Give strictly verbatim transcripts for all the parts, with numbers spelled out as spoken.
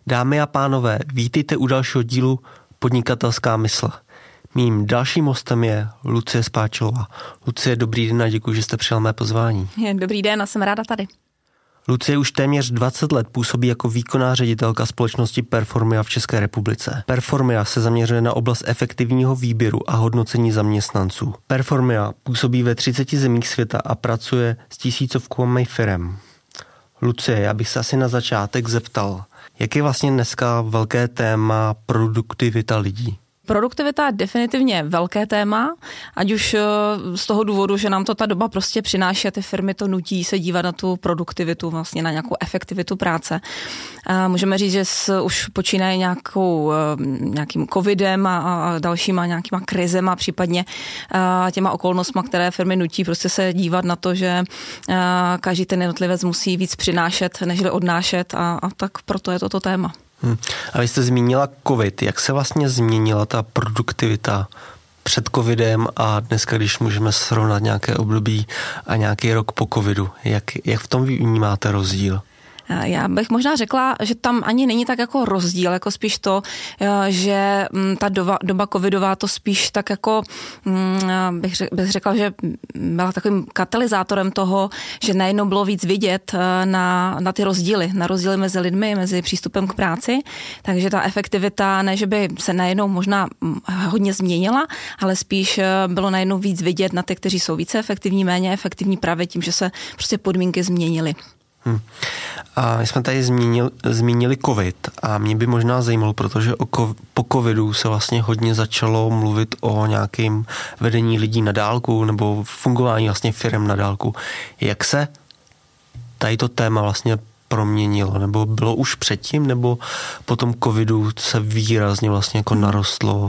Dámy a pánové, vítejte u dalšího dílu Podnikatelská mysl. Mým dalším hostem je Lucie Spáčilová. Lucie, dobrý den a děkuji, že jste přijal mé pozvání. Dobrý den a jsem ráda tady. Lucie už téměř dvacet let působí jako výkonná ředitelka společnosti Performia v České republice. Performia se zaměřuje na oblast efektivního výběru a hodnocení zaměstnanců. Performia působí ve třiceti zemích světa a pracuje s tisícovkami firem. Lucie, já bych se asi na začátek zeptal, jak je vlastně dneska velké téma produktivita lidí? Produktivita je definitivně velké téma, ať už z toho důvodu, že nám to ta doba prostě přináší a ty firmy to nutí se dívat na tu produktivitu, vlastně na nějakou efektivitu práce. A můžeme říct, že s, už počínají nějakou, nějakým covidem a, a dalšíma nějakýma krizema, případně a těma okolnostma, které firmy nutí prostě se dívat na to, že a, každý ten jednotlivec musí víc přinášet, nežli odnášet a, a tak proto je toto téma. Hmm. A vy jste zmínila covid. Jak se vlastně změnila ta produktivita před covidem a dneska, když můžeme srovnat nějaké období a nějaký rok po covidu? Jak, jak v tom vnímáte rozdíl? Já bych možná řekla, že tam ani není tak jako rozdíl, jako spíš to, že ta doba, doba covidová to spíš tak jako, bych řekla, že byla takovým katalyzátorem toho, že najednou bylo víc vidět na, na ty rozdíly, na rozdíly mezi lidmi, mezi přístupem k práci, takže ta efektivita, ne, že by se najednou možná hodně změnila, ale spíš bylo najednou víc vidět na ty, kteří jsou více efektivní, méně efektivní právě tím, že se prostě podmínky změnily. Hmm. A my jsme tady zmínili, zmínili covid a mě by možná zajímalo, protože o, po covidu se vlastně hodně začalo mluvit o nějakém vedení lidí na dálku nebo fungování vlastně firem na dálku. Jak se tady to téma vlastně proměnilo? Nebo bylo už předtím, nebo po tom covidu se výrazně vlastně jako narostlo?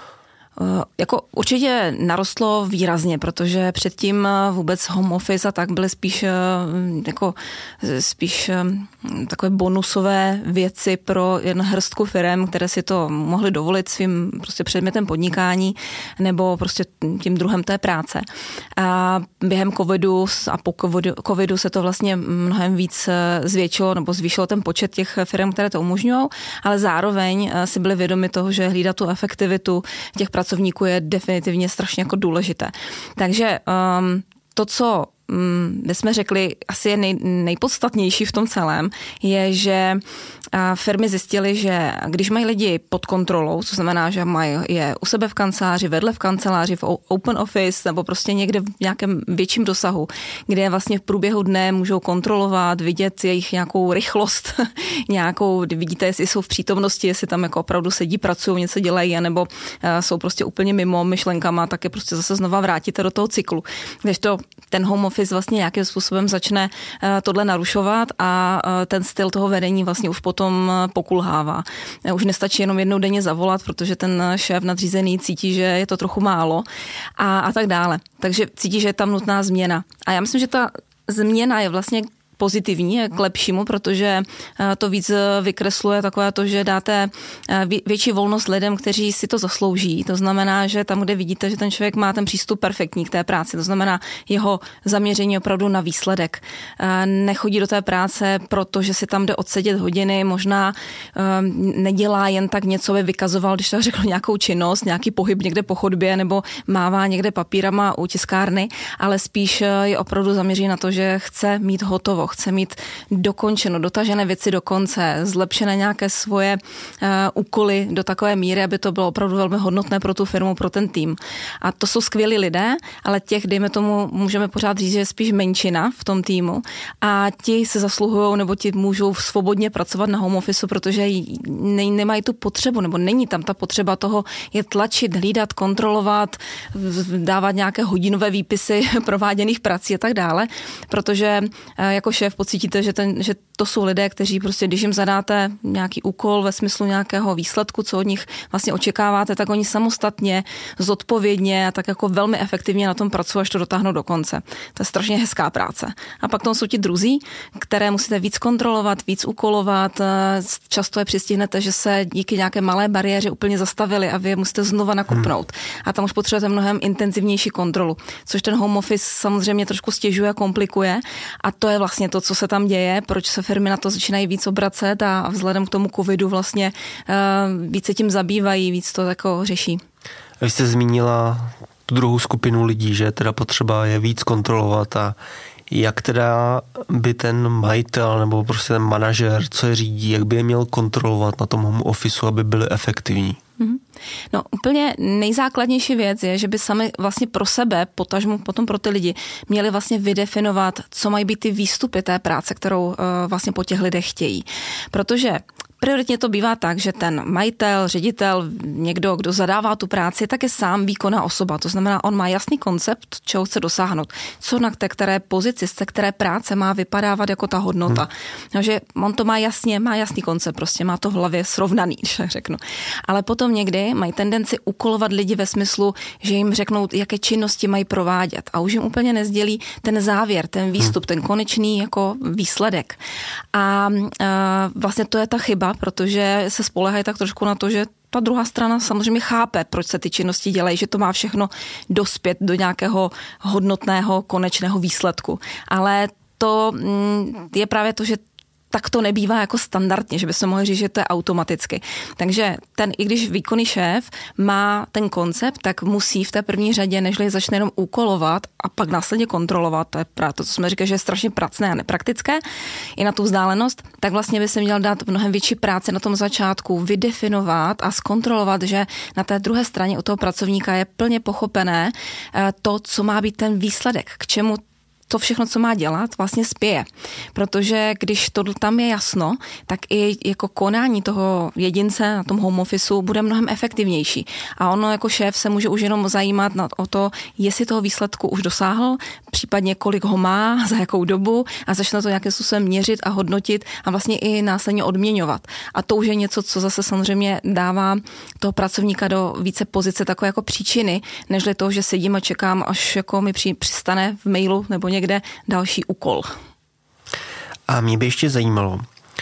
Jako určitě narostlo výrazně, protože předtím vůbec home office a tak byly spíš jako spíš takové bonusové věci pro jen hrstku firem, které si to mohly dovolit svým prostě předmětem podnikání nebo prostě tím druhem té práce. A během covidu a po covidu, covidu se to vlastně mnohem víc zvětšilo nebo zvýšilo ten počet těch firm, které to umožňují, ale zároveň si byli vědomi toho, že hlídat tu efektivitu těch pracovníků je definitivně strašně jako důležité. Takže um, to, co um, my jsme řekli, asi je nej, nejpodstatnější v tom celém, je, že a firmy zjistily, že když mají lidi pod kontrolou, co znamená, že mají je u sebe v kanceláři, vedle v kanceláři, v open office nebo prostě někde v nějakém větším dosahu, kde vlastně v průběhu dne můžou kontrolovat, vidět jejich nějakou rychlost, nějakou, vidíte, jestli jsou v přítomnosti, jestli tam jako opravdu sedí, pracují, něco dělají, anebo uh, jsou prostě úplně mimo myšlenkama, tak je prostě zase znova vrátíte do toho cyklu. Když to ten home office vlastně nějakým způsobem začne uh, tohle narušovat a uh, ten styl toho vedení vlastně už potom pokulhává. Už nestačí jenom jednou denně zavolat, protože ten šéf nadřízený cítí, že je to trochu málo a, a tak dále. Takže cítí, že je tam nutná změna. A já myslím, že ta změna je vlastně pozitivní, k lepšímu, protože to víc vykresluje takové to, že dáte větší volnost lidem, kteří si to zaslouží. To znamená, že tam, kde vidíte, že ten člověk má ten přístup perfektní k té práci, to znamená jeho zaměření opravdu na výsledek. Nechodí do té práce, protože si tam jde odsedět hodiny, možná nedělá jen tak něco, by vykazoval, když tak řekl nějakou činnost, nějaký pohyb někde po chodbě nebo mává někde papírama u tiskárny, ale spíš je opravdu zaměří na to, že chce mít hotovo, chce mít dokončeno, dotažené věci do konce, zlepšené nějaké svoje uh, úkoly do takové míry, aby to bylo opravdu velmi hodnotné pro tu firmu, pro ten tým. A to jsou skvělí lidé, ale těch, dejme tomu, můžeme pořád říct, že je spíš menšina v tom týmu a ti se zasluhují nebo ti můžou svobodně pracovat na home office, protože ne, nemají tu potřebu, nebo není tam ta potřeba toho je tlačit, hlídat, kontrolovat, dávat nějaké hodinové výpisy prováděných prací a tak dále, protože uh, jako šéf pocítíte, že, ten, že to jsou lidé, kteří prostě, když jim zadáte nějaký úkol ve smyslu nějakého výsledku, co od nich vlastně očekáváte, tak oni samostatně, zodpovědně a tak jako velmi efektivně na tom pracují, až to dotáhnou do konce. To je strašně hezká práce. A pak tam jsou ti druzí, které musíte víc kontrolovat, víc úkolovat. Často je přistihnete, že se díky nějaké malé bariéře úplně zastavili a vy je musíte znova nakopnout. Hmm. A tam už potřebujete mnohem intenzivnější kontrolu, což ten home office samozřejmě trošku stěžuje a komplikuje. A to je vlastně vlastně to, co se tam děje, proč se firmy na to začínají víc obracet a vzhledem k tomu covidu vlastně víc se tím zabývají, víc to jako řeší. Vy jste zmínila tu druhou skupinu lidí, že teda potřeba je víc kontrolovat a jak teda by ten majitel nebo prostě ten manažer, co je řídí, jak by je měl kontrolovat na tom home officeu, aby byli efektivní? No úplně nejzákladnější věc je, že by sami vlastně pro sebe, potažmo potom pro ty lidi, měli vlastně vydefinovat, co mají být ty výstupy té práce, kterou uh, vlastně po těch lidech chtějí. Protože prioritně to bývá tak, že ten majitel, ředitel, někdo, kdo zadává tu práci, tak je sám výkonná osoba. To znamená, on má jasný koncept, čeho chce dosáhnout. Co na té které pozici, z té které práce má vypadávat jako ta hodnota. Hmm. Takže on to má jasně, má jasný koncept, prostě má to v hlavě srovnaný, když tak řeknu. Ale potom někdy mají tendenci ukolovat lidi ve smyslu, že jim řeknou, jaké činnosti mají provádět. A už jim úplně nezdělí ten závěr, ten výstup, hmm. ten konečný jako výsledek. A uh, vlastně to je ta chyba, protože se spoléhají tak trošku na to, že ta druhá strana samozřejmě chápe, proč se ty činnosti dělají, že to má všechno dospět do nějakého hodnotného konečného výsledku. Ale to je právě to, že tak to nebývá jako standardně, že by se mohli říct, že to je automaticky. Takže ten, i když výkonný šéf má ten koncept, tak musí v té první řadě, nežli začne jenom úkolovat a pak následně kontrolovat, to je právě to, co jsme říkali, že je strašně pracné a nepraktické, i na tu vzdálenost, tak vlastně by se měl dát mnohem větší práce na tom začátku, vydefinovat a zkontrolovat, že na té druhé straně u toho pracovníka je plně pochopené to, co má být ten výsledek, k čemu to všechno, co má dělat, vlastně spěje. Protože když to tam je jasno, tak i jako konání toho jedince na tom home officeu bude mnohem efektivnější. A ono jako šéf se může už jenom zajímat o to, jestli toho výsledku už dosáhl, případně kolik ho má, za jakou dobu a začne to nějakým způsobem měřit a hodnotit a vlastně i následně odměňovat. A to už je něco, co zase samozřejmě dává toho pracovníka do více pozice takové jako příčiny, nežli toho, že sedím a čekám, až jako mi přistane v mailu nebo někde další úkol. A mě by ještě zajímalo,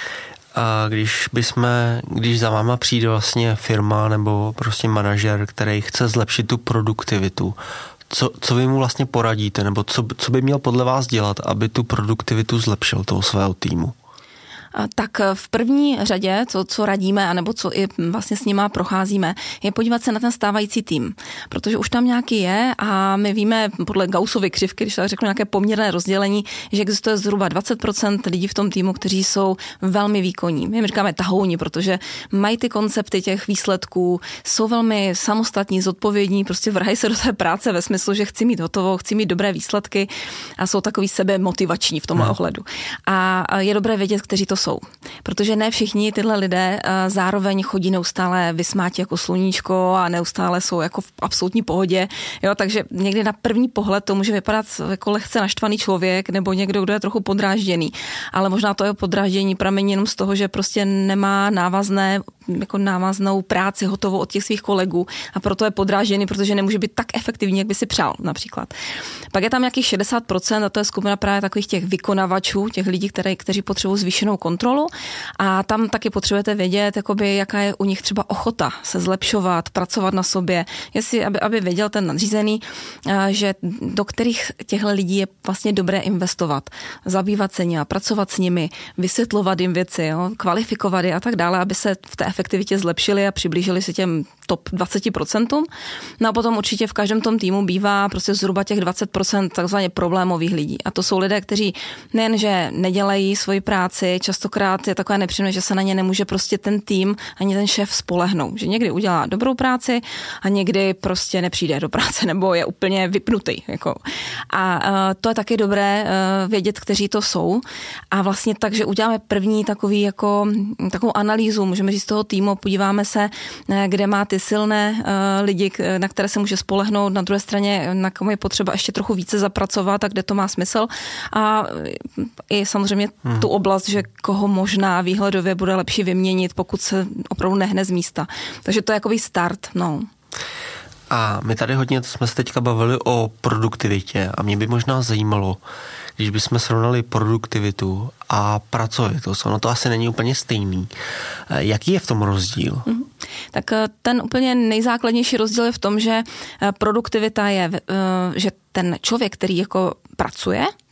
a když bychom, když za váma přijde vlastně firma nebo prostě manažer, který chce zlepšit tu produktivitu, co, co vy mu vlastně poradíte, nebo co, co by měl podle vás dělat, aby tu produktivitu zlepšil toho svého týmu? Tak v první řadě, co, co radíme, anebo co i vlastně s nima procházíme, je podívat se na ten stávající tým. Protože už tam nějaký je a my víme podle Gaussovy křivky, když tak řeknu nějaké poměrné rozdělení, že existuje zhruba dvacet procent lidí v tom týmu, kteří jsou velmi výkonní. My jim říkáme tahouni, protože mají ty koncepty těch výsledků, jsou velmi samostatní, zodpovědní, prostě vrhají se do té práce ve smyslu, že chci mít hotovo, chci mít dobré výsledky a jsou takový sebe motivační v tomhle ohledu. A je dobré vědět, kteří to jsou. Protože ne všichni tyhle lidé zároveň chodí neustále vysmátí jako sluníčko a neustále jsou jako v absolutní pohodě. Jo, takže někdy na první pohled to může vypadat jako lehce naštvaný člověk nebo někdo, kdo je trochu podrážděný. Ale možná to je podráždění pramení jenom z toho, že prostě nemá návazné, jako návaznou práci hotovou od těch svých kolegů a proto je podrážděný, protože nemůže být tak efektivní, jak by si přál například. Pak je tam nějakých šedesát procent a to je skupina právě takových těch vykonavačů, těch lidí, které, kteří potřebují zvýšenou kontrolu a tam taky potřebujete vědět, jakoby, jaká je u nich třeba ochota se zlepšovat, pracovat na sobě, jestli, aby, aby věděl ten nadřízený, že do kterých těchto lidí je vlastně dobré investovat, zabývat se nimi, pracovat s nimi, vysvětlovat jim věci, jo, kvalifikovat je a tak dále, aby se v té efektivitě zlepšili a přiblížili se těm top dvacet procent. No a potom určitě v každém tom týmu bývá prostě zhruba těch dvacet procent takzvaně problémových lidí. A to jsou lidé, kteří nejenže nedělají svoji práci, častokrát je takové nepříjemné, že se na ně nemůže prostě ten tým ani ten šéf spolehnout. Že někdy udělá dobrou práci a někdy prostě nepřijde do práce nebo je úplně vypnutý. Jako. A uh, to je taky dobré uh, vědět, kteří to jsou. A vlastně tak, že uděláme první takový jako, takovou analýzu, můžeme říct z toho týmu, podíváme se, kde má ty silné uh, lidi, na které se může spolehnout, na druhé straně, na komu je potřeba ještě trochu více zapracovat a kde to má smysl. A i samozřejmě hmm. tu oblast, že koho možná výhledově bude lepší vyměnit, pokud se opravdu nehne z místa. Takže to je jakoby start, no. A my tady hodně jsme se teďka bavili o produktivitě a mě by možná zajímalo, když bychom srovnali produktivitu a pracovitost, ono to asi není úplně stejný. Jaký je v tom rozdíl? Mm. Tak ten úplně nejzákladnější rozdíl je v tom, že produktivita je, že ten člověk, který jako pracuje,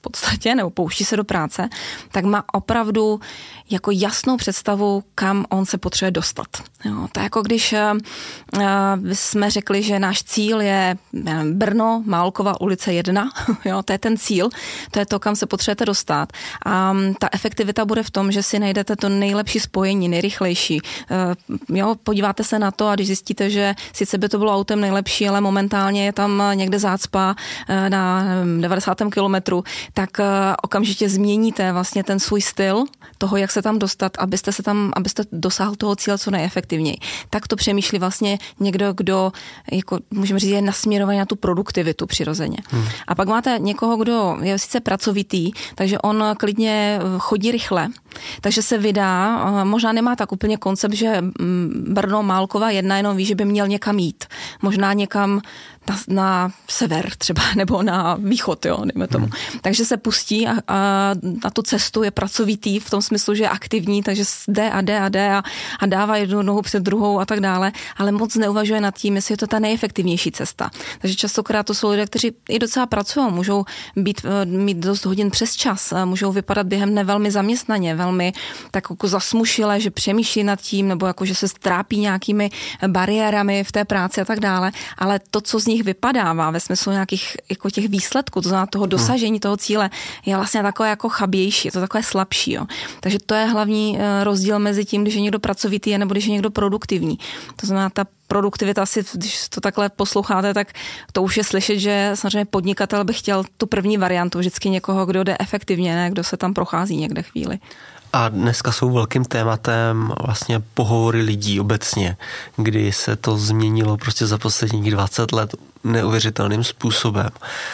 podstatě, nebo pouští se do práce, tak má opravdu jako jasnou představu, kam on se potřebuje dostat. Jo, to je jako když uh, jsme řekli, že náš cíl je nevím, Brno, Málkova ulice jedna, jo, to je ten cíl, to je to, kam se potřebujete dostat. A um, ta efektivita bude v tom, že si najdete to nejlepší spojení, nejrychlejší. Uh, jo, podíváte se na to a když zjistíte, že sice by to bylo autem nejlepší, ale momentálně je tam někde zácpa uh, na devadesátém kilometru, tak uh, okamžitě změníte vlastně ten svůj styl toho, jak se tam dostat, abyste se tam, abyste dosáhl toho cíle co nejefektivněji. Tak to přemýšlí vlastně někdo, kdo, jako můžeme říct, je nasměrovaný na tu produktivitu přirozeně. Hmm. A pak máte někoho, kdo je sice pracovitý, takže on klidně chodí rychle, takže se vydá, možná nemá tak úplně koncept, že Brno, Málkova jedna jenom ví, že by měl někam jít. Možná někam na, na sever třeba, nebo na východ, jo, dejme tomu. Hmm. Takže se pustí a, a na tu cestu je pracovitý v tom smyslu, že je aktivní, takže jde a jde a jde a, a dává jednu nohu před druhou a tak dále, ale moc neuvažuje nad tím, jestli je to ta nejefektivnější cesta. Takže častokrát to jsou lidé, kteří i docela pracují, můžou být, mít dost hodin přes čas, můžou vypadat během dne velmi zaměstnaně, velmi tak jako zasmušile, že přemýšlí nad tím, nebo jako, že se strápí nějakými bariérami v té práci a tak dále, ale to, co z nich vypadává ve smyslu nějakých jako těch výsledků, to znamená toho dosažení toho cíle, je vlastně takové jako chabější, je to takové slabší. Jo. Takže to je hlavní rozdíl mezi tím, když je někdo pracovitý nebo když je někdo produktivní. To znamená, ta produktivita, asi, když to takhle posloucháte, tak to už je slyšet, že samozřejmě podnikatel by chtěl tu první variantu, vždycky někoho, kdo jde efektivně, ne, kdo se tam prochází někde chvíli. A dneska jsou velkým tématem vlastně pohovory lidí obecně, kdy se to změnilo prostě za posledních dvacet let neuvěřitelným způsobem.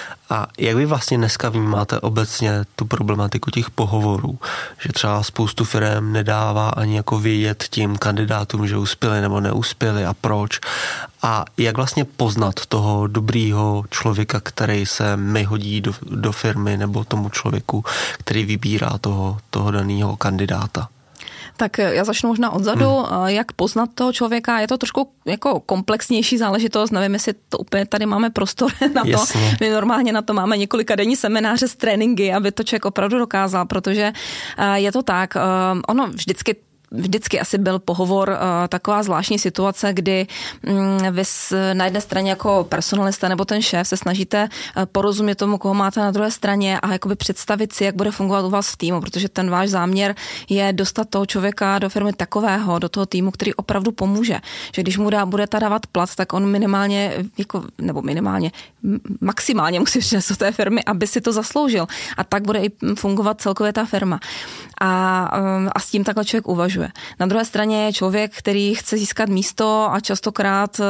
A jak vy vlastně dneska vnímáte obecně tu problematiku těch pohovorů, že třeba spoustu firem nedává ani jako vědět tím kandidátům, že uspěli nebo neuspěli a proč. A jak vlastně poznat toho dobrýho člověka, který se mi hodí do, do firmy, nebo tomu člověku, který vybírá toho, toho daného kandidáta? Tak já začnu možná odzadu, hmm. jak poznat toho člověka. Je to trošku jako komplexnější záležitost, nevím, jestli to úplně tady máme prostor na to. Jasně. My normálně na to máme několika denní semináře s tréninky, aby to člověk opravdu dokázal, protože je to tak, ono vždycky Vždycky asi byl pohovor uh, taková zvláštní situace, kdy um, vy s, na jedné straně jako personalista nebo ten šéf se snažíte uh, porozumět tomu, koho máte na druhé straně a jakoby představit si, jak bude fungovat u vás v týmu, protože ten váš záměr je dostat toho člověka do firmy takového, do toho týmu, který opravdu pomůže. Že když mu dá, budete dávat plat, tak on minimálně, jako, nebo minimálně, maximálně musí přinést do té firmy, aby si to zasloužil. A tak bude i fungovat celkově ta firma. A, um, a s tím takhle člověk uvažuje. Na druhé straně je člověk, který chce získat místo a častokrát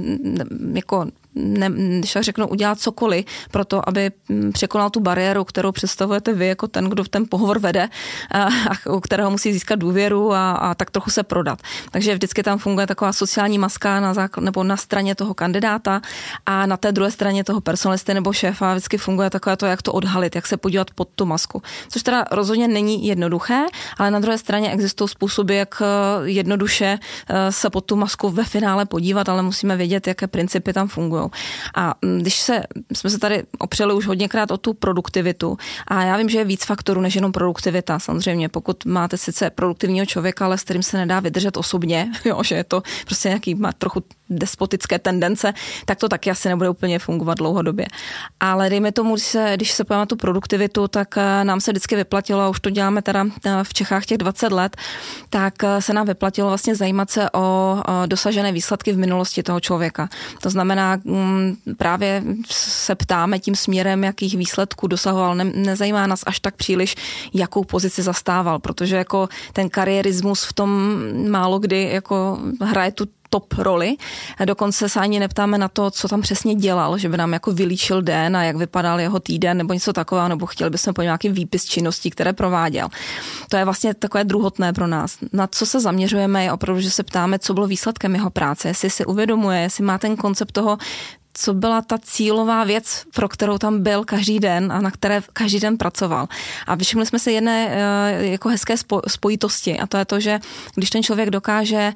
jako ne, když tak řeknu, udělat cokoliv pro to, aby překonal tu bariéru, kterou představujete vy jako ten, kdo ten pohovor vede a, a u kterého musí získat důvěru a, a tak trochu se prodat. Takže vždycky tam funguje taková sociální maska na základ, nebo na straně toho kandidáta a na té druhé straně toho personalisty nebo šéfa vždycky funguje takové to, jak to odhalit, jak se podívat pod tu masku. Což teda rozhodně není jednoduché, ale na druhé straně existují způsoby, jak jednoduše se pod tu masku ve finále podívat, ale musíme vědět, jaké principy tam fungují. A když se, jsme se tady opřeli už hodněkrát o tu produktivitu a já vím, že je víc faktorů než jenom produktivita. Samozřejmě, pokud máte sice produktivního člověka, ale s kterým se nedá vydržet osobně, jo, že je to prostě nějaký, má trochu despotické tendence, tak to taky asi nebude úplně fungovat dlouhodobě. Ale dejme tomu, když se, když se pojeme na tu produktivitu, tak nám se vždycky vyplatilo, a už to děláme teda v Čechách těch dvacet let, tak se nám vyplatilo vlastně zajímat se o dosažené výsledky v minulosti toho člověka. To znamená, právě se ptáme tím směrem, jakých výsledků dosahoval. Ne, nezajímá nás až tak příliš, jakou pozici zastával, protože jako ten kariérismus v tom málo kdy jako hraje tu top roli. Dokonce se ani neptáme na to, co tam přesně dělal, že by nám jako vylíčil den a jak vypadal jeho týden nebo něco takového, nebo chtěli bychom po nějaký výpis činností, které prováděl. To je vlastně takové druhotné pro nás. Na co se zaměřujeme je opravdu, že se ptáme, co bylo výsledkem jeho práce, jestli si uvědomuje, jestli má ten koncept toho, co byla ta cílová věc, pro kterou tam byl každý den a na které každý den pracoval. A všimli jsme si jedné jako hezké spojitosti a to je to, že když ten člověk dokáže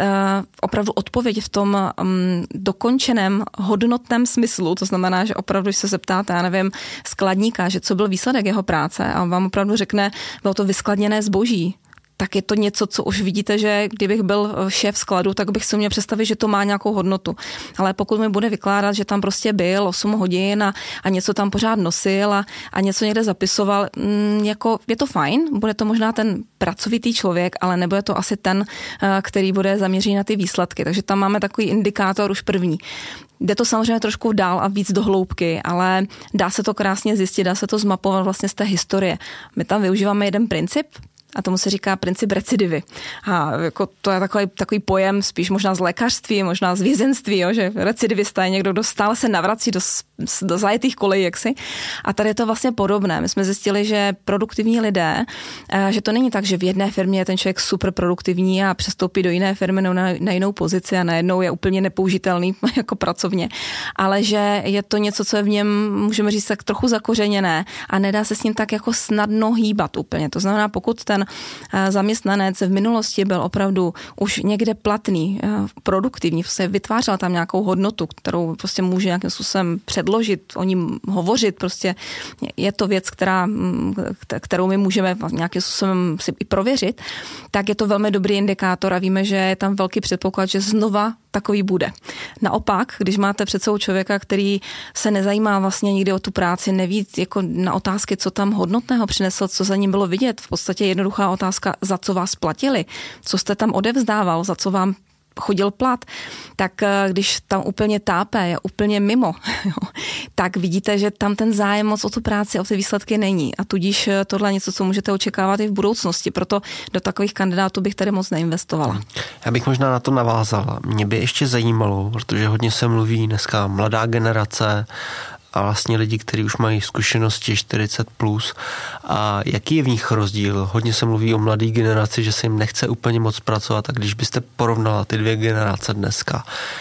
opravdu odpovědět v tom dokončeném hodnotném smyslu, to znamená, že opravdu, když se zeptáte, já nevím, skladníka, že co byl výsledek jeho práce a on vám opravdu řekne, bylo to vyskladněné zboží, tak je to něco, co už vidíte, že kdybych byl šéf skladu, tak bych si uměl představit, že to má nějakou hodnotu. Ale pokud mi bude vykládat, že tam prostě byl osm hodin a, a něco tam pořád nosil a, a něco někde zapisoval, mm, jako je to fajn, bude to možná ten pracovitý člověk, ale nebude to asi ten, který bude zaměřený na ty výsledky. Takže tam máme takový indikátor už první. Jde to samozřejmě trošku dál a víc do hloubky, ale dá se to krásně zjistit, dá se to zmapovat vlastně z té historie. My tam využíváme jeden princip, a tomu se říká princip recidivy. A jako to je takový, takový pojem spíš možná z lékařství, možná z vězenství, jo, že recidivista je někdo, kdo stále se navrací do, do zajetých kolejí, jaksi. A tady je to vlastně podobné. My jsme zjistili, že produktivní lidé, že to není tak, že v jedné firmě je ten člověk super produktivní a přestoupí do jiné firmy na, na jinou pozici a najednou je úplně nepoužitelný jako pracovně, ale že je to něco, co je v něm, můžeme říct, tak trochu zakořeněné a nedá se s ním tak jako snadno hýbat úplně. To znamená, pokud ten zaměstnanec v minulosti byl opravdu už někde platný, produktivní, se vytvářel tam nějakou hodnotu, kterou prostě může nějakým způsobem předložit, o ní hovořit, prostě je to věc, která, kterou my můžeme nějakým způsobem si i prověřit, tak je to velmi dobrý indikátor a víme, že je tam velký předpoklad, že znova takový bude. Naopak, když máte před sebou člověka, který se nezajímá vlastně nikdy o tu práci, neví jako na otázky, co tam hodnotného přinesl, co za ním bylo vidět, v podstatě jednoduchá otázka, za co vás platili, co jste tam odevzdával, za co vám chodil plat, tak když tam úplně tápe, je úplně mimo, tak vidíte, že tam ten zájem moc o tu práci, o ty výsledky není. A tudíž tohle je něco, co můžete očekávat i v budoucnosti. Proto do takových kandidátů bych tady moc neinvestovala. Já bych možná na to navázala. Mě by ještě zajímalo, protože hodně se mluví dneska mladá generace a vlastně lidi, kteří už mají zkušenosti čtyřicet plus. A jaký je v nich rozdíl? Hodně se mluví o mladé generaci, že se jim nechce úplně moc pracovat. A když byste porovnala ty dvě generace dneska,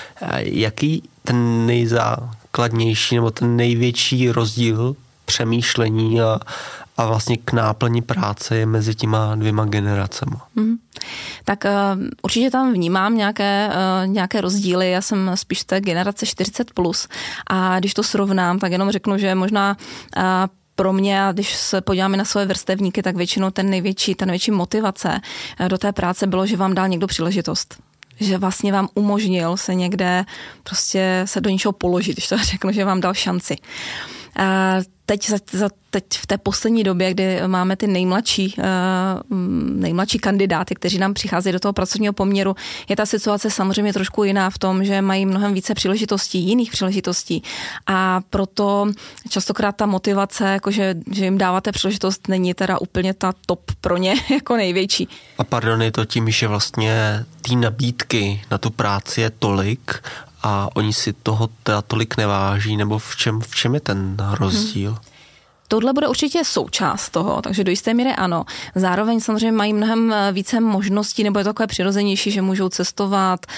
jaký ten nejzákladnější nebo ten největší rozdíl přemýšlení a, a vlastně k náplni práce je mezi těma dvěma generacemi? Hmm. Tak uh, určitě tam vnímám nějaké, uh, nějaké rozdíly. Já jsem spíš té generace čtyřicet plus a když to srovnám, tak jenom řeknu, že možná uh, pro mě, když se podíváme na své vrstevníky, tak většinou ten největší, ta největší motivace do té práce bylo, že vám dal někdo příležitost. Že vlastně vám umožnil se někde prostě se do něčeho položit, když to řeknu, že vám dal šanci. Uh, Teď, za, za, teď v té poslední době, kdy máme ty nejmladší, uh, nejmladší kandidáty, kteří nám přicházejí do toho pracovního poměru, je ta situace samozřejmě trošku jiná v tom, že mají mnohem více příležitostí, jiných příležitostí a proto častokrát ta motivace, jakože, že jim dáváte příležitost, není teda úplně ta top pro ně jako největší. A pardon, je to tím, že vlastně ty nabídky na tu práci je tolik a oni si toho teda tolik neváží, nebo v čem, v čem je ten rozdíl? Hmm. Tohle bude určitě součást toho, takže do jisté míry ano. Zároveň samozřejmě mají mnohem více možností, nebo je to takové přirozenější, že můžou cestovat,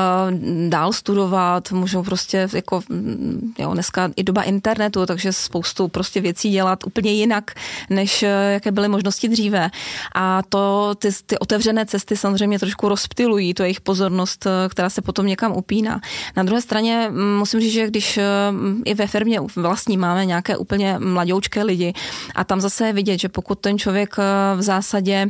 dál studovat, můžou prostě jako, jo, dneska i doba internetu, takže spoustu prostě věcí dělat úplně jinak, než jaké byly možnosti dříve. A to ty, ty otevřené cesty samozřejmě trošku rozptylují tu jejich pozornost, která se potom někam upíná. Na druhé straně musím říct, že když i ve firmě vlastní máme nějaké úplně mladoučké lidi a tam zase je vidět, že pokud ten člověk v zásadě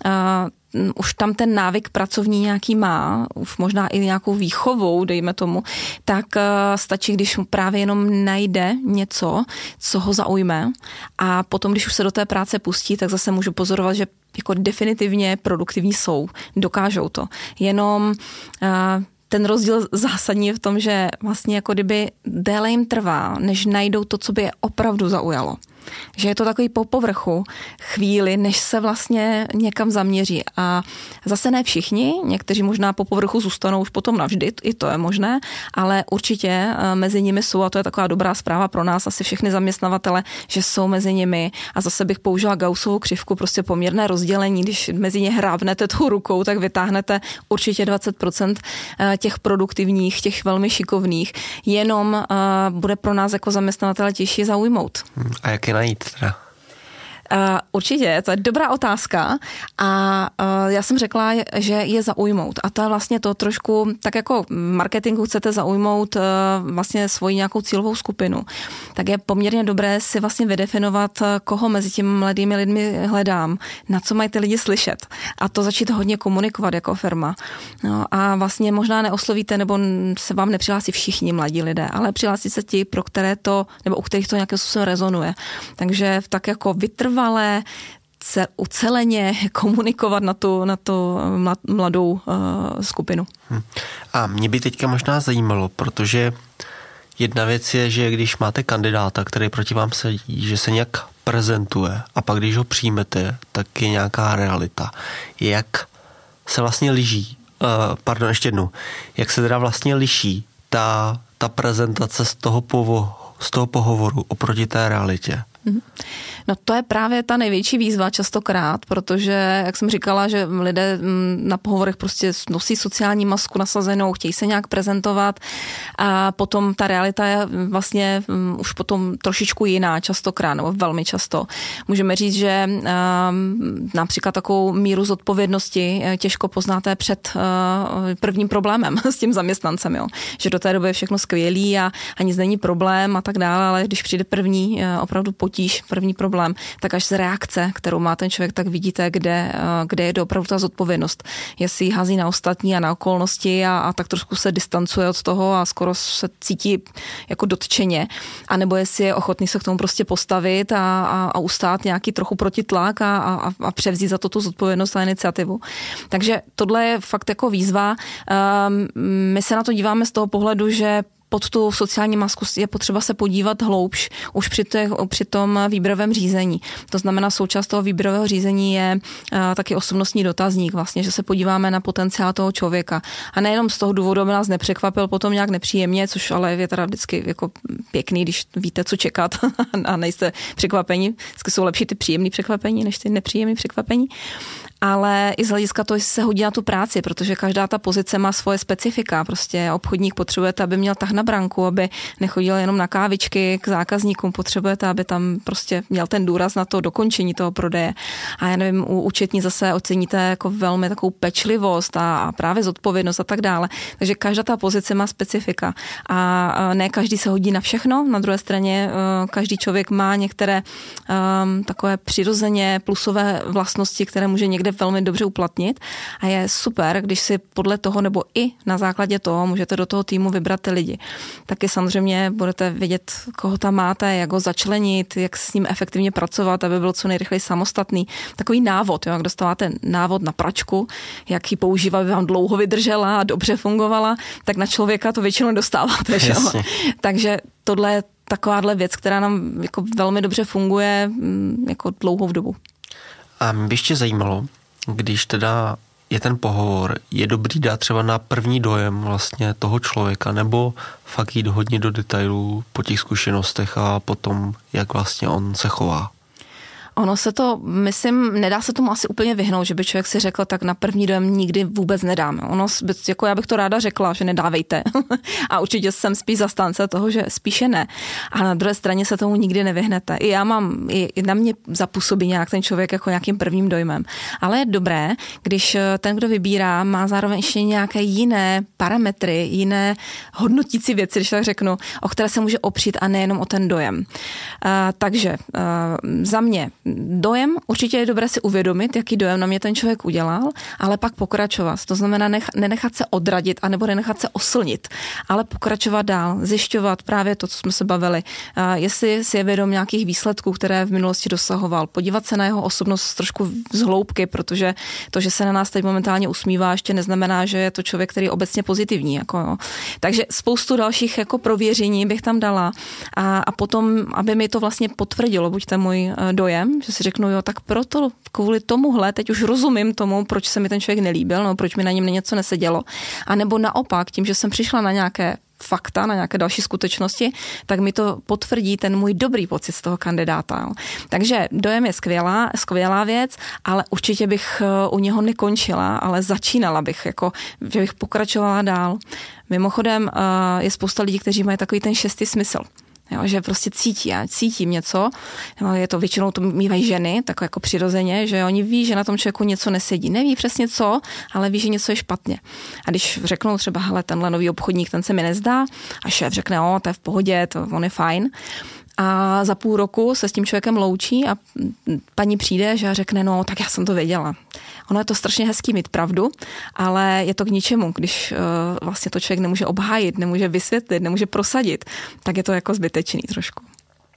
uh, už tam ten návyk pracovní nějaký má, už možná i nějakou výchovou, dejme tomu, tak uh, stačí, když právě jenom najde něco, co ho zaujme a potom, když už se do té práce pustí, tak zase můžu pozorovat, že jako definitivně produktivní jsou, dokážou to. Jenom uh, ten rozdíl zásadní je v tom, že vlastně jako kdyby déle jim trvá, než najdou to, co by je opravdu zaujalo. Že je to takový po povrchu chvíli, než se vlastně někam zaměří. A zase ne všichni, někteří možná po povrchu zůstanou už potom navždy, i to je možné, ale určitě mezi nimi jsou, a to je taková dobrá zpráva pro nás, asi všechny zaměstnavatele, že jsou mezi nimi. A zase bych použila Gaussovou křivku, prostě poměrné rozdělení, když mezi ně hrábnete tou rukou, tak vytáhnete určitě dvacet procent těch produktivních, těch velmi šikovných. Jenom bude pro nás jako zaměstnavatele těžší zaujmout. A jak je najít teda? Uh, určitě, to je dobrá otázka a uh, já jsem řekla, že je zaujmout a to je vlastně to trošku, tak jako v marketingu chcete zaujmout uh, vlastně svoji nějakou cílovou skupinu, tak je poměrně dobré si vlastně vydefinovat, koho mezi těmi mladými lidmi hledám, na co mají ty lidi slyšet a to začít hodně komunikovat jako firma. No, a vlastně možná neoslovíte nebo se vám nepřihlásí všichni mladí lidé, ale přihlásí se ti, pro které to, nebo u kterých to nějakým způsobem rezonuje. Takže tak jako vytrvat ale uceleně komunikovat na tu, na tu mladou uh, skupinu. Hmm. A mě by teďka možná zajímalo, protože jedna věc je, že když máte kandidáta, který proti vám sedí, že se nějak prezentuje a pak když ho přijmete, tak je nějaká realita. Jak se vlastně liší, uh, pardon, ještě jednou, jak se teda vlastně liší ta, ta prezentace z toho, povo, z toho pohovoru oproti té realitě? No to je právě ta největší výzva častokrát, protože, jak jsem říkala, že lidé na pohovorech prostě nosí sociální masku nasazenou, chtějí se nějak prezentovat a potom ta realita je vlastně už potom trošičku jiná častokrát, nebo velmi často. Můžeme říct, že například takovou míru zodpovědnosti těžko poznáte před prvním problémem s tím zaměstnancem, jo. Že do té doby je všechno skvělý a, a nic není problém a tak dále, ale když přijde první opravdu potíž, první problém, tak až z reakce, kterou má ten člověk, tak vidíte, kde, kde je opravdu ta zodpovědnost. Jestli hází na ostatní a na okolnosti a, a tak trošku se distancuje od toho a skoro se cítí jako dotčeně, anebo jestli je ochotný se k tomu prostě postavit a, a, a ustát nějaký trochu protitlak a, a, a převzít za to tu zodpovědnost a iniciativu. Takže tohle je fakt jako výzva. Um, my se na to díváme z toho pohledu, že pod tu sociální masku je potřeba se podívat hloubš už při, těch, při tom výběrovém řízení. To znamená, součást toho výběrového řízení je uh, taky osobnostní dotazník, vlastně, že se podíváme na potenciál toho člověka. A nejenom z toho důvodu, aby nás nepřekvapil potom nějak nepříjemně, což ale je teda vždycky jako pěkný, když víte, co čekat a nejste překvapení. Vždycky jsou lepší ty příjemné překvapení, než ty nepříjemné překvapení. Ale i z hlediska toho, jestli se hodí na tu práci, protože každá ta pozice má svoje specifika. Prostě obchodník potřebujete, aby měl tah na branku, aby nechodil jenom na kávičky k zákazníkům, potřebujete, aby tam prostě měl ten důraz na to dokončení toho prodeje. A já nevím, u účetní zase oceníte jako velmi takovou pečlivost a, a právě zodpovědnost a tak dále. Takže každá ta pozice má specifika. A ne každý se hodí na všechno. Na druhé straně každý člověk má některé um, takové přirozeně plusové vlastnosti, které může někde velmi dobře uplatnit a je super, když si podle toho nebo i na základě toho můžete do toho týmu vybrat ty lidi. Taky samozřejmě budete vědět, koho tam máte, jak ho začlenit, jak s ním efektivně pracovat, aby byl co nejrychleji samostatný. Takový návod, jo, jak dostáváte návod na pračku, jak ji používat, aby vám dlouho vydržela a dobře fungovala, tak na člověka to většinou dostáváte. Že? Takže tohle je takováhle věc, která nám jako velmi dobře funguje jako dlouhou dobu. A mě by ještě zajímalo, když teda je ten pohovor, je dobrý dát třeba na první dojem vlastně toho člověka, nebo fakt jít hodně do detailů po těch zkušenostech a potom, jak vlastně on se chová? Ono se to, myslím, nedá se tomu asi úplně vyhnout, že by člověk si řekl, tak na první dojem nikdy vůbec nedám. Ono, jako já bych to ráda řekla, že nedávejte. A určitě jsem spíš zastánce toho, že spíše ne. A na druhé straně se tomu nikdy nevyhnete. I já mám, i na mě zapůsobí nějak ten člověk jako nějakým prvním dojmem. Ale je dobré, když ten, kdo vybírá, má zároveň ještě nějaké jiné parametry, jiné hodnotící věci, když tak řeknu, o které se může opřít a nejenom o ten dojem. Uh, takže uh, za mě dojem určitě je dobré si uvědomit, jaký dojem na mě ten člověk udělal, ale pak pokračovat. To znamená nech, nenechat se odradit anebo nenechat se oslnit, ale pokračovat dál, zjišťovat právě to, co jsme se bavili. Jestli si je vědom nějakých výsledků, které v minulosti dosahoval, podívat se na jeho osobnost trošku z hloubky, protože to, že se na nás teď momentálně usmívá, ještě neznamená, že je to člověk, který je obecně pozitivní. Jako jo. Takže spoustu dalších jako prověření bych tam dala a, a potom, aby mi to vlastně potvrdilo, buď ten můj dojem, že si řeknu, jo, tak proto, kvůli tomuhle, teď už rozumím tomu, proč se mi ten člověk nelíbil, no, proč mi na něm něco nesedělo. A nebo naopak, tím, že jsem přišla na nějaké fakta, na nějaké další skutečnosti, tak mi to potvrdí ten můj dobrý pocit z toho kandidáta. Jo. Takže dojem je skvělá, skvělá věc, ale určitě bych u něho nekončila, ale začínala bych, jako, že bych pokračovala dál. Mimochodem je spousta lidí, kteří mají takový ten šestý smysl. Jo, že prostě cítí, já cítím něco, je to většinou to mývají ženy, tak jako přirozeně, že oni ví, že na tom člověku něco nesedí. Neví přesně co, ale ví, že něco je špatně. A když řeknou třeba, hele, tenhle nový obchodník, ten se mi nezdá, a šéf řekne, o, to je v pohodě, to, on je fajn. A za půl roku se s tím člověkem loučí a paní přijde, že řekne, no, tak já jsem to věděla. Ono je to strašně hezký mít pravdu, ale je to k ničemu, když uh, vlastně to člověk nemůže obhájit, nemůže vysvětlit, nemůže prosadit, tak je to jako zbytečný trošku.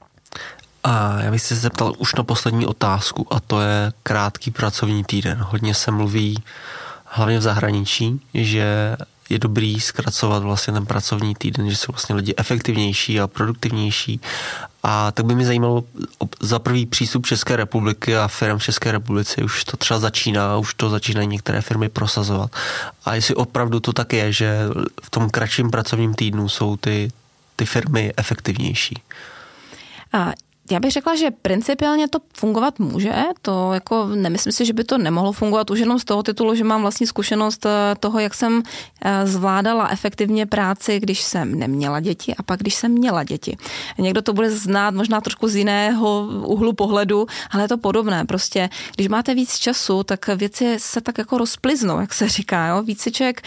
A já bych se zeptal už na poslední otázku, a to je krátký pracovní týden. Hodně se mluví, hlavně v zahraničí, že je dobrý zkracovat vlastně ten pracovní týden, že jsou vlastně lidi efektivnější a produktivnější. A tak by mě zajímalo za prvý přístup České republiky a firm v České republice. Už to třeba začíná, už to začínají některé firmy prosazovat. A jestli opravdu to tak je, že v tom kratším pracovním týdnu jsou ty, ty firmy efektivnější. A já bych řekla, že principiálně to fungovat může, to jako nemyslím si, že by to nemohlo fungovat už jenom z toho titulu, že mám vlastní zkušenost toho, jak jsem zvládala efektivně práci, když jsem neměla děti a pak když jsem měla děti. Někdo to bude znát možná trošku z jiného úhlu pohledu, ale je to podobné. Prostě, když máte víc času, tak věci se tak jako rozpliznou, jak se říká. Jo? Víc si člověk,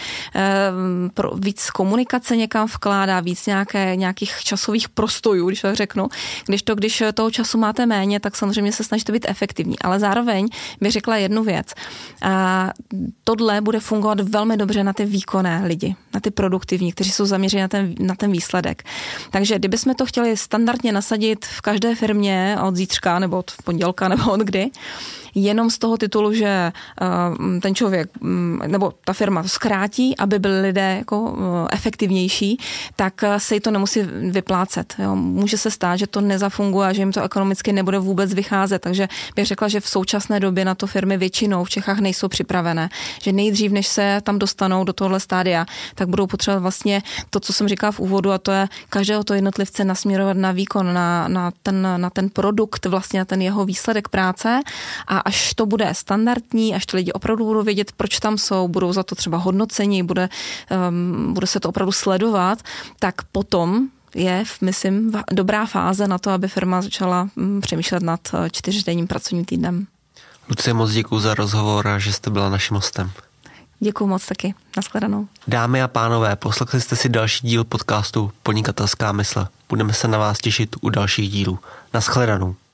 víc komunikace někam vkládá, víc nějaké, nějakých časových prostojů, když to řeknu. Když to, když toho času máte méně, tak samozřejmě se snažíte být efektivní. Ale zároveň bych řekla jednu věc. A tohle bude fungovat velmi dobře na ty výkonné lidi, na ty produktivní, kteří jsou zaměřeni na ten, na ten výsledek. Takže kdybychom to chtěli standardně nasadit v každé firmě od zítřka nebo od pondělka nebo od kdy, jenom z toho titulu, že uh, ten člověk um, nebo ta firma to zkrátí, aby byli lidé jako uh, efektivnější, tak uh, se jí to nemusí vyplácet. Jo. Může se stát, že to nezafunguje a že jim to ekonomicky nebude vůbec vycházet. Takže bych řekla, že v současné době na to firmy většinou v Čechách nejsou připravené. Že nejdřív, než se tam dostanou do tohle stádia, tak budou potřebovat vlastně to, co jsem říkala v úvodu, a to je každého to jednotlivce nasměrovat na výkon, na, na, ten, na ten produkt, vlastně na ten jeho výsledek práce. A až to bude standardní, až ty lidi opravdu budou vědět, proč tam jsou, budou za to třeba hodnocení, bude, um, bude se to opravdu sledovat, tak potom je, myslím, dobrá fáze na to, aby firma začala um, přemýšlet nad čtyřdenním pracovním týdnem. Lucie, moc děkuji za rozhovor a že jste byla naším hostem. Děkuji moc taky. Nashledanou. Dámy a pánové, poslechli jste si další díl podcastu Podnikatelská mysl. Budeme se na vás těšit u dalších dílů. Nashledanou.